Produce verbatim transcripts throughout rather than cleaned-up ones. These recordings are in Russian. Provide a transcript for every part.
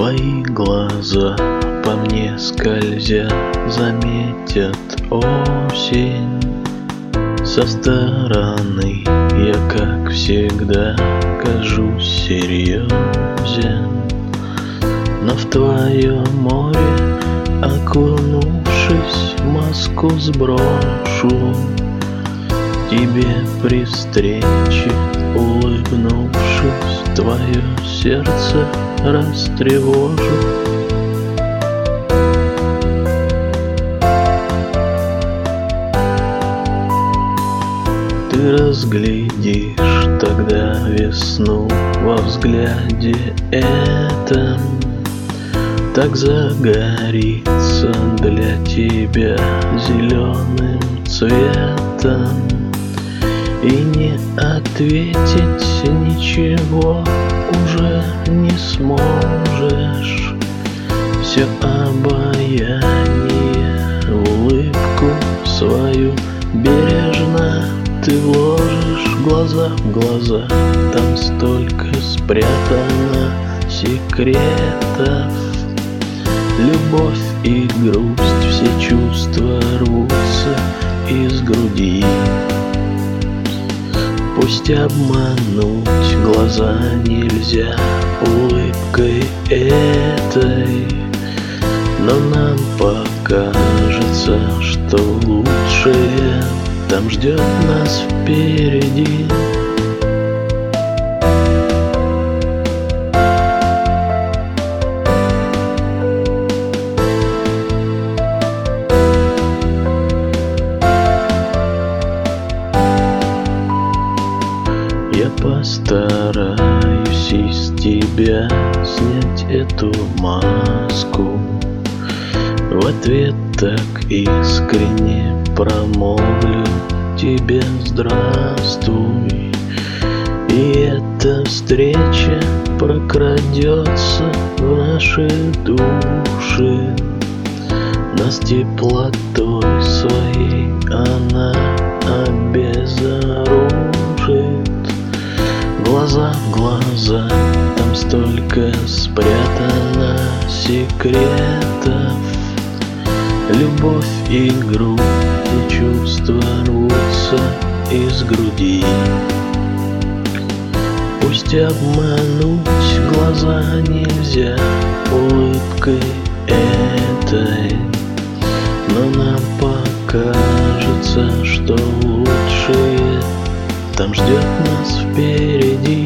Твои глаза по мне скользят, заметят осень. Со стороны я, как всегда, кажусь серьезен, но в твое море, окунувшись, маску сброшу. Тебе при встрече, улыбнувшись, твое сердце растревожу. Ты разглядишь тогда весну во взгляде этом, так загорится для тебя зеленым цветом. И не ответить ничего уже не сможешь. Все обаяние в улыбку свою бережно ты вложишь. Глаза в глаза, там столько спрятано секретов. Любовь и грусть, все чувства рвутся из груди. Пусть обмануть глаза нельзя улыбкой этой, но нам покажется, что лучшее там ждет нас впереди. Я постараюсь из тебя снять эту маску. В ответ так искренне промолвлю тебе здравствуй. И эта встреча прокрадется в наши души. Нас теплотой своей она обезоружит. Глаза в глаза, там столько спрятано секретов. Любовь и грусть, и чувства рвутся из груди. Пусть обмануть глаза нельзя улыбкой этой, но нам покажется, что лучшее там ждет нас впереди.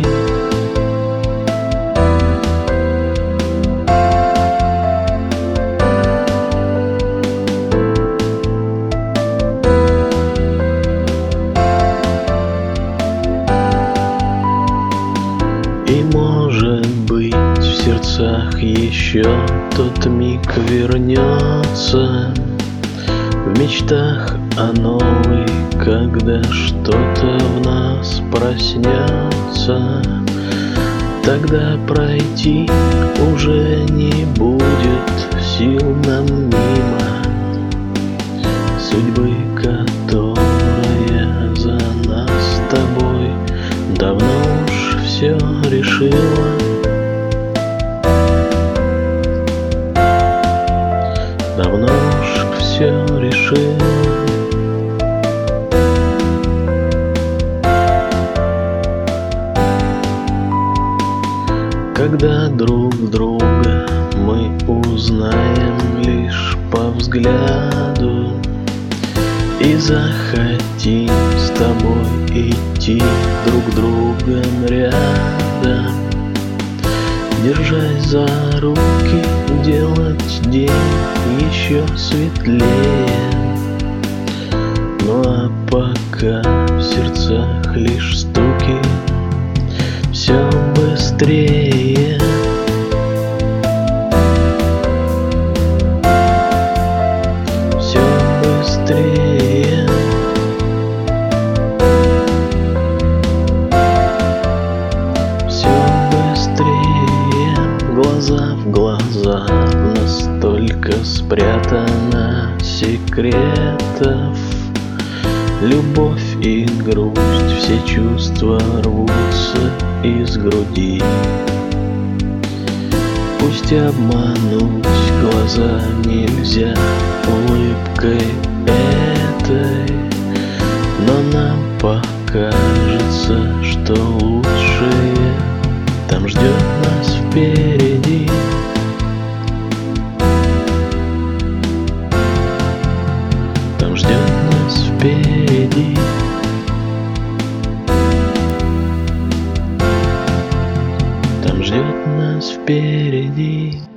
И может быть в сердцах еще тот миг вернется, в мечтах о новой, когда что-то в нас проснется. Тогда пройти уже не будет сил нам мимо судьбы, которая за нас с тобой давно уж все решила. Давно уж все решила. Когда друг друга мы узнаем лишь по взгляду и захотим с тобой идти друг другом рядом, держась за руки, делать день еще светлее. Ну а пока в сердцах лишь стуки, все быстрее. Все быстрее. Все быстрее. Глаза в глаза, в нас столько спрятано секретов. Любовь и грусть, все чувства рвутся из груди. Пусть Пусть обмануть глаза нельзя улыбкой этой, но нам покажется, что лучшее там ждет нас впереди. Там ждет нас впереди. Там ждет нас впереди.